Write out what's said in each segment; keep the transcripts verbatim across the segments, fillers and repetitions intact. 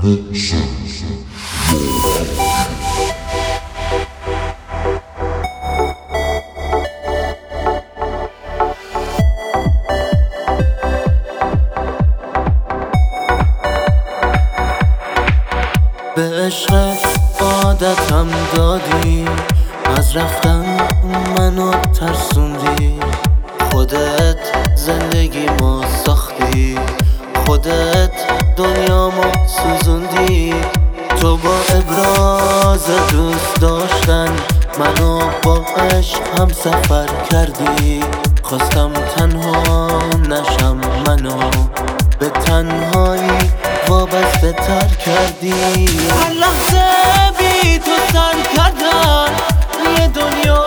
به عشق عادتم دادی، از رفتن منو ترسوندی. خودت زندگیمو ساختی، خودت دنیامو سوزوندی. تو با ابراز دوست داشتن منو با عشق هم سفر کردی. خواستم تنها نشم، منو به تنهایی وابسته تر کردی. هر لحظه بی تو سر کردن یه دنیا،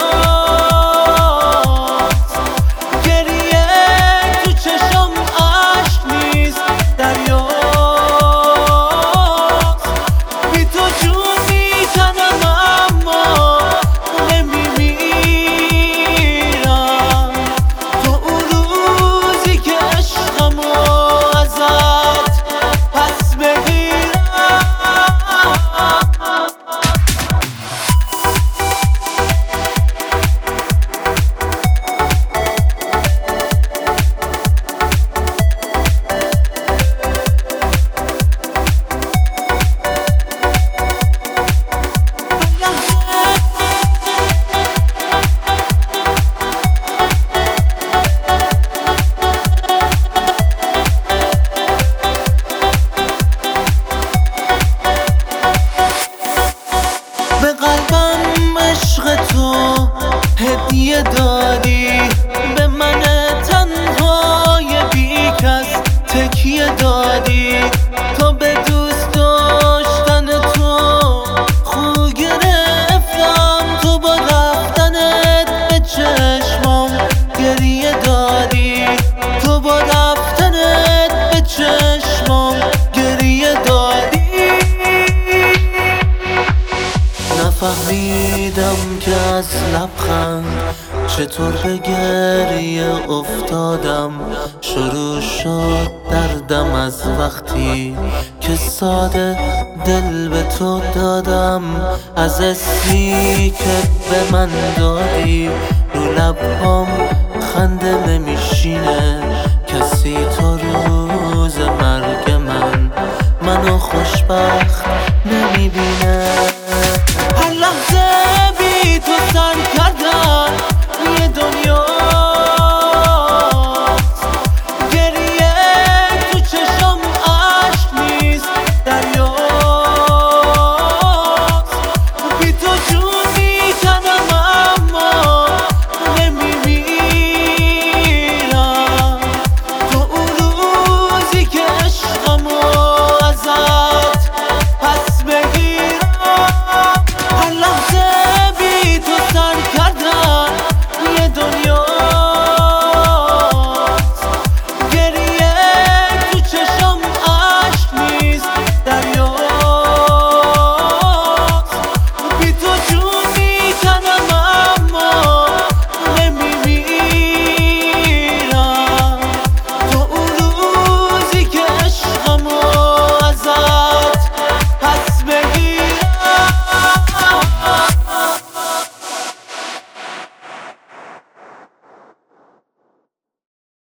گریه تو چشم عشق نیست دریاست. بی تو جون میکنم اما نمیمیرم. تو اون روزی که عشقمو ازت پس بگیرم. به قلبم عشق تو هدیه دادی، به من تنهای بی کس تکیه دادی. تو به دوست داشتن تو خو گرفتم، تو با رفتنت به چشمام گریه دادی. تو با رفتنت به چشمام گریه دادی. نفهمیدم که از لبخند چطور به گریه افتادم. شروع شد دردم از وقتی که ساده دل به تو دادم. از اسمی که به من دادی رو لبام خنده نمیشینه. کسی تا روز مرگ من منو خوشبخت نمیبینه.